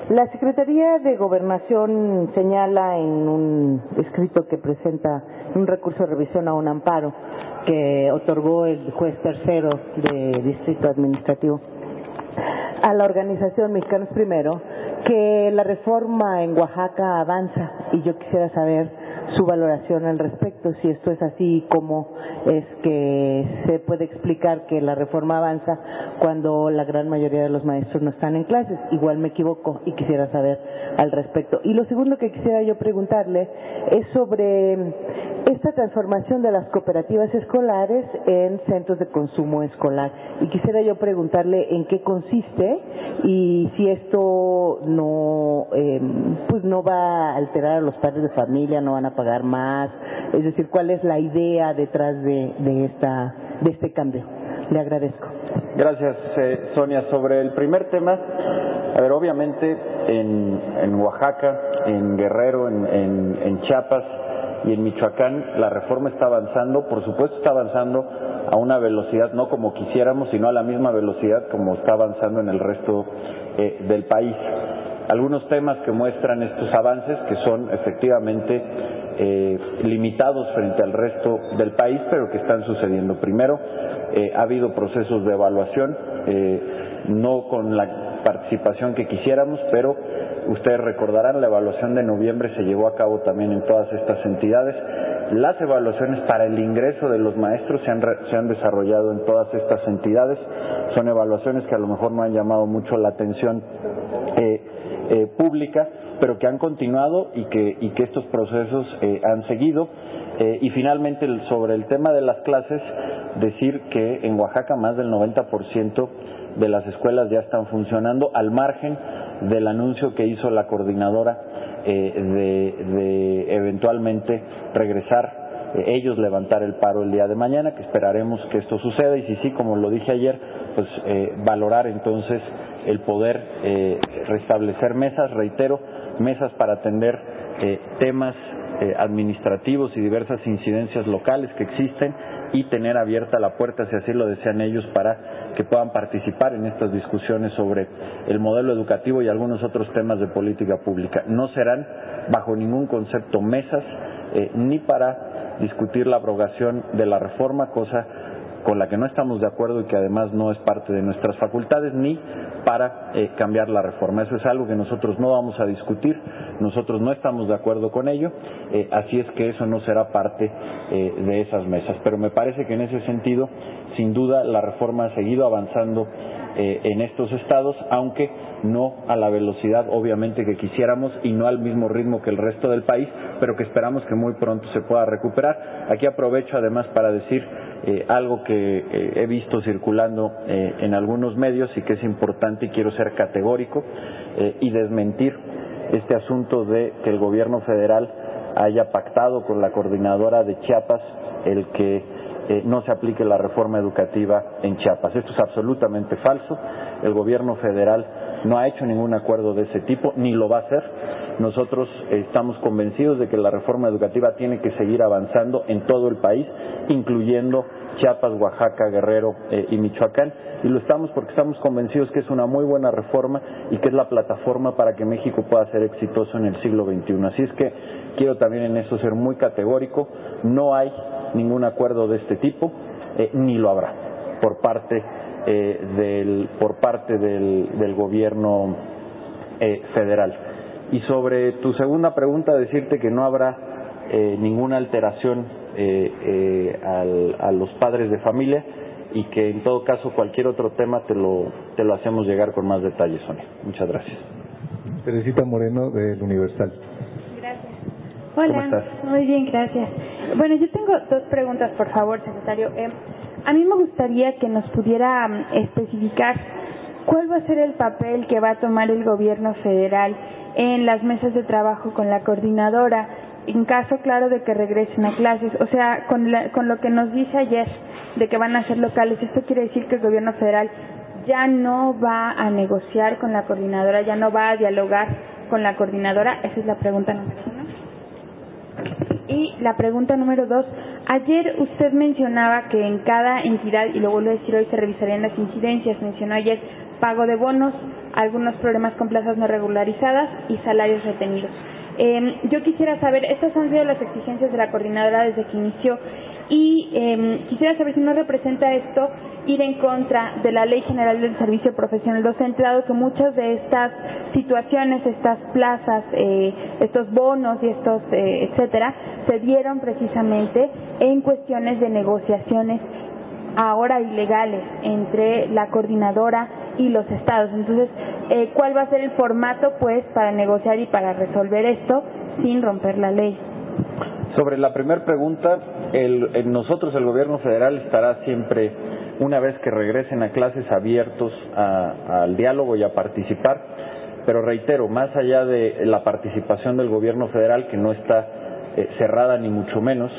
La Secretaría de Gobernación señala en un escrito que presenta un recurso de revisión a un amparo que otorgó el juez tercero de Distrito Administrativo a la organización Mexicanos Primero, que la reforma en Oaxaca avanza, y yo quisiera saber su valoración al respecto, si esto es así, cómo es que se puede explicar que la reforma avanza cuando la gran mayoría de los maestros no están en clases. Igual me equivoco y quisiera saber al respecto. Y lo segundo que quisiera yo preguntarle es sobre esta transformación de las cooperativas escolares en centros de consumo escolar, y quisiera yo preguntarle en qué consiste y si esto no pues no va a alterar a los padres de familia, no van a pagar más, es decir, cuál es la idea detrás de este cambio. Le agradezco. Gracias, Sonia. Sobre el primer tema, a ver, obviamente en Oaxaca, en Guerrero, en Chiapas y en Michoacán la reforma está avanzando, por supuesto está avanzando a una velocidad no como quisiéramos, sino a la misma velocidad como está avanzando en el resto del país. Algunos temas que muestran estos avances, que son efectivamente limitados frente al resto del país, pero que están sucediendo. Primero, ha habido procesos de evaluación, no con la participación que quisiéramos, pero ustedes recordarán, la evaluación de noviembre se llevó a cabo también en todas estas entidades. Las evaluaciones para el ingreso de los maestros se han desarrollado en todas estas entidades. Son evaluaciones que a lo mejor no han llamado mucho la atención pública, pero que han continuado y que estos procesos han seguido. Y finalmente, sobre el tema de las clases, decir que en Oaxaca más del 90% de las escuelas ya están funcionando, al margen del anuncio que hizo la coordinadora de eventualmente regresar, ellos levantar el paro el día de mañana, que esperaremos que esto suceda, y si sí, como lo dije ayer, pues valorar entonces el poder restablecer mesas, reitero, mesas para atender temas administrativos y diversas incidencias locales que existen, y tener abierta la puerta, si así lo desean ellos, para que puedan participar en estas discusiones sobre el modelo educativo y algunos otros temas de política pública. No serán bajo ningún concepto mesas ni para discutir la abrogación de la reforma, cosa con la que no estamos de acuerdo y que además no es parte de nuestras facultades, ni para cambiar la reforma. Eso es algo que nosotros no vamos a discutir, nosotros no estamos de acuerdo con ello, así es que eso no será parte de esas mesas. Pero me parece que en ese sentido, sin duda, la reforma ha seguido avanzando en estos estados, aunque no a la velocidad obviamente que quisiéramos y no al mismo ritmo que el resto del país, pero que esperamos que muy pronto se pueda recuperar. Aquí aprovecho además para decir algo que he visto circulando en algunos medios y que es importante, y quiero ser categórico y desmentir este asunto de que el gobierno federal haya pactado con la coordinadora de Chiapas el que no se aplique la reforma educativa en Chiapas. Esto es absolutamente falso. El gobierno federal no ha hecho ningún acuerdo de ese tipo, ni lo va a hacer. Nosotros estamos convencidos de que la reforma educativa tiene que seguir avanzando en todo el país, incluyendo Chiapas, Oaxaca, Guerrero y Michoacán, y lo estamos porque estamos convencidos que es una muy buena reforma y que es la plataforma para que México pueda ser exitoso en el siglo XXI. Así es que quiero también en eso ser muy categórico: no hay ningún acuerdo de este tipo, ni lo habrá por parte del gobierno federal. Y sobre tu segunda pregunta, decirte que no habrá ninguna alteración a los padres de familia, y que en todo caso cualquier otro tema te lo hacemos llegar con más detalle, Sonia. Muchas gracias. Teresita Moreno, del Universal. Gracias. Hola. ¿Cómo estás? Muy bien, gracias. Bueno, yo tengo dos preguntas, por favor, secretario. A mí me gustaría que nos pudiera especificar cuál va a ser el papel que va a tomar el gobierno federal en las mesas de trabajo con la coordinadora, en caso claro de que regresen a clases. O sea, con lo que nos dice ayer de que van a ser locales, ¿esto quiere decir que el gobierno federal ya no va a negociar con la coordinadora, ya no va a dialogar con la coordinadora? Esa es la pregunta número 1. Y la pregunta número 2, ayer usted mencionaba que en cada entidad, y lo vuelvo a decir hoy, se revisarían las incidencias. Mencionó ayer pago de bonos, algunos problemas con plazas no regularizadas y salarios retenidos. Yo quisiera saber, estas han sido las exigencias de la coordinadora desde que inició, y quisiera saber si no representa esto ir en contra de la Ley General del Servicio Profesional Docente, dado que muchas de estas situaciones, estas plazas, estos bonos y estos etcétera, se dieron precisamente en cuestiones de negociaciones ahora ilegales entre la coordinadora y los estados. Entonces, ¿cuál va a ser el formato, pues, para negociar y para resolver esto sin romper la ley? Sobre la primera pregunta, nosotros, el gobierno federal, estará siempre, una vez que regresen a clases, abiertos al diálogo y a participar, pero reitero, más allá de la participación del gobierno federal, que no está cerrada ni mucho menos,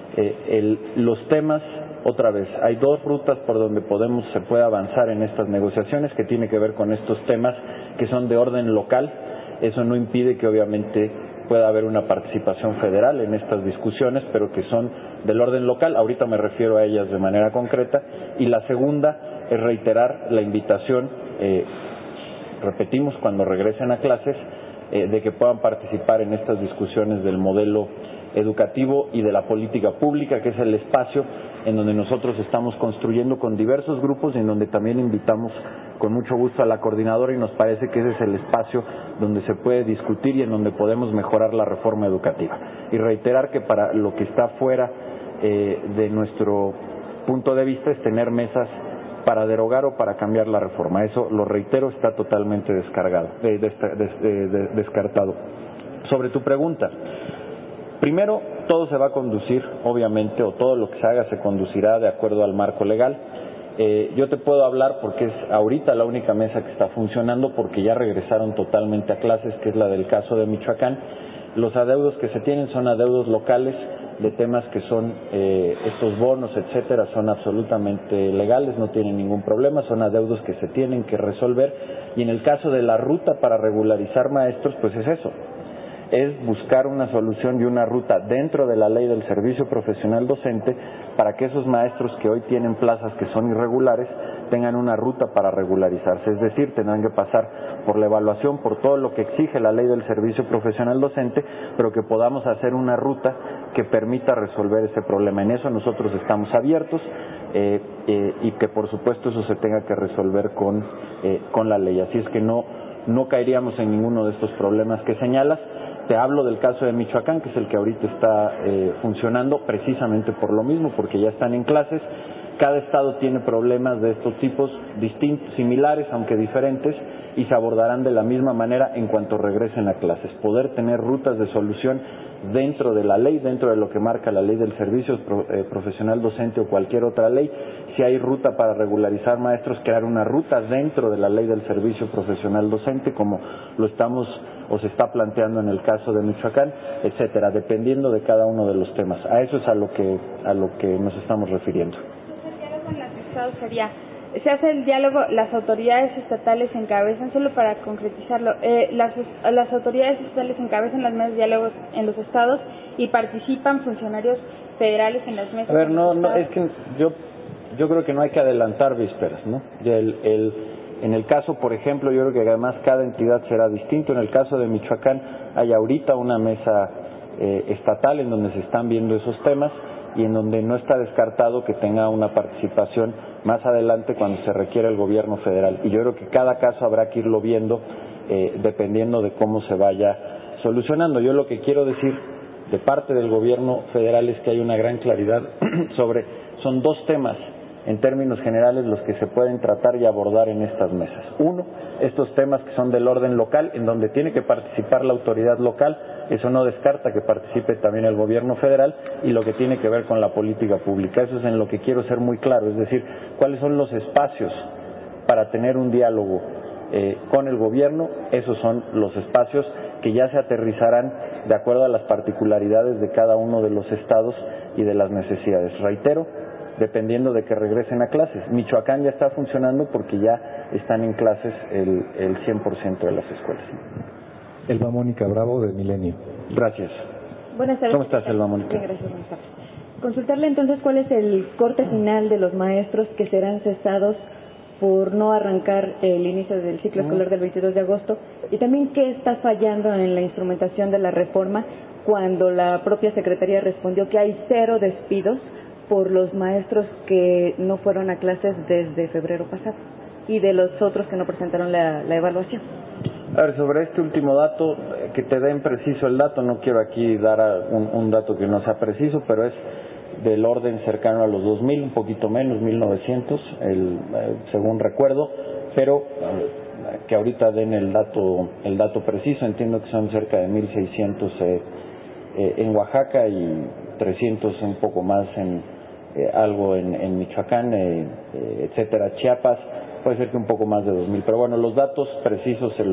los temas, otra vez, hay dos rutas por donde se puede avanzar en estas negociaciones, que tiene que ver con estos temas que son de orden local. Eso no impide que obviamente pueda haber una participación federal en estas discusiones, pero que son del orden local. Ahorita me refiero a ellas de manera concreta. Y la segunda es reiterar la invitación, repetimos, cuando regresen a clases, de que puedan participar en estas discusiones del modelo educativo y de la política pública, que es el espacio en donde nosotros estamos construyendo con diversos grupos y en donde también invitamos con mucho gusto a la coordinadora, y nos parece que ese es el espacio donde se puede discutir y en donde podemos mejorar la reforma educativa. Y reiterar que para lo que está fuera de nuestro punto de vista es tener mesas para derogar o para cambiar la reforma. Eso, lo reitero, está totalmente descartado. Sobre tu pregunta, primero, todo se va a conducir, obviamente, o todo lo que se haga se conducirá de acuerdo al marco legal. Yo te puedo hablar porque es ahorita la única mesa que está funcionando, porque ya regresaron totalmente a clases, que es la del caso de Michoacán. Los adeudos que se tienen son adeudos locales de temas que son estos bonos, etcétera, son absolutamente legales, no tienen ningún problema, son adeudos que se tienen que resolver. Y en el caso de la ruta para regularizar maestros, pues es eso, es buscar una solución y una ruta dentro de la ley del servicio profesional docente para que esos maestros que hoy tienen plazas que son irregulares tengan una ruta para regularizarse, es decir, tendrán que pasar por la evaluación, por todo lo que exige la ley del servicio profesional docente, pero que podamos hacer una ruta que permita resolver ese problema. En eso nosotros estamos abiertos, y que por supuesto eso se tenga que resolver con la ley. Así es que no caeríamos en ninguno de estos problemas que señalas. Te hablo del caso de Michoacán, que es el que ahorita está funcionando, precisamente por lo mismo, porque ya están en clases. Cada estado tiene problemas de estos tipos, distintos, similares, aunque diferentes, y se abordarán de la misma manera en cuanto regresen a clases. Poder tener rutas de solución dentro de la ley, dentro de lo que marca la ley del servicio profesional docente o cualquier otra ley. Si hay ruta para regularizar maestros, crear una ruta dentro de la ley del servicio profesional docente, como lo estamos o se está planteando en el caso de Michoacán, etcétera, dependiendo de cada uno de los temas. A eso es a lo que nos estamos refiriendo. El diálogo en los estados sería, se hace el diálogo, las autoridades estatales encabezan, solo para concretizarlo, las autoridades estatales encabezan las mesas de diálogos en los estados y participan funcionarios federales en las mesas. A ver, no, es que yo creo que no hay que adelantar vísperas, ¿no? En el caso, por ejemplo, yo creo que además cada entidad será distinto. En el caso de Michoacán hay ahorita una mesa estatal en donde se están viendo esos temas y en donde no está descartado que tenga una participación más adelante cuando se requiera el gobierno federal. Y yo creo que cada caso habrá que irlo viendo dependiendo de cómo se vaya solucionando. Yo lo que quiero decir de parte del gobierno federal es que hay una gran claridad son dos temas en términos generales los que se pueden tratar y abordar en estas mesas. Uno, estos temas que son del orden local, en donde tiene que participar la autoridad local, eso no descarta que participe también el gobierno federal, y lo que tiene que ver con la política pública. Eso es en lo que quiero ser muy claro, es decir, cuáles son los espacios para tener un diálogo con el gobierno. Esos son los espacios que ya se aterrizarán de acuerdo a las particularidades de cada uno de los estados y de las necesidades. Reitero, dependiendo de que regresen a clases. Michoacán ya está funcionando porque ya están en clases el 100% de las escuelas. Elba Mónica Bravo, de Milenio. Gracias. Buenas tardes. ¿Cómo estás, Elba Mónica? Bien, gracias. Buenas tardes. Consultarle entonces cuál es el corte final de los maestros que serán cesados por no arrancar el inicio del ciclo escolar del 22 de agosto, y también qué está fallando en la instrumentación de la reforma cuando la propia Secretaría respondió que hay 0 despidos por los maestros que no fueron a clases desde febrero pasado y de los otros que no presentaron la evaluación. A ver, sobre este último dato, que te den preciso el dato, no quiero aquí dar un dato que no sea preciso, pero es del orden cercano a los 2.000, un poquito menos, 1.900, según recuerdo, pero que ahorita den el dato preciso. Entiendo que son cerca de 1.600 en Oaxaca y 300 un poco más algo en Michoacán, etcétera. Chiapas puede ser que un poco más de 2.000, pero bueno, los datos precisos se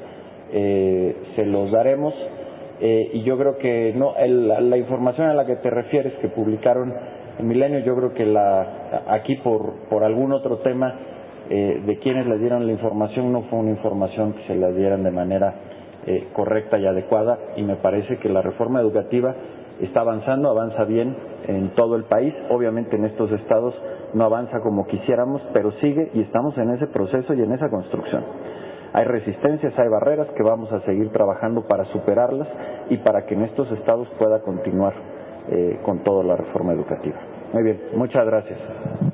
los daremos. Y yo creo que la información a la que te refieres que publicaron en Milenio, yo creo que aquí por algún otro tema de quienes les dieron la información no fue una información que se la dieran de manera correcta y adecuada, y me parece que la reforma educativa está avanzando, avanza bien en todo el país. Obviamente en estos estados no avanza como quisiéramos, pero sigue y estamos en ese proceso y en esa construcción. Hay resistencias, hay barreras que vamos a seguir trabajando para superarlas y para que en estos estados pueda continuar con toda la reforma educativa. Muy bien, muchas gracias.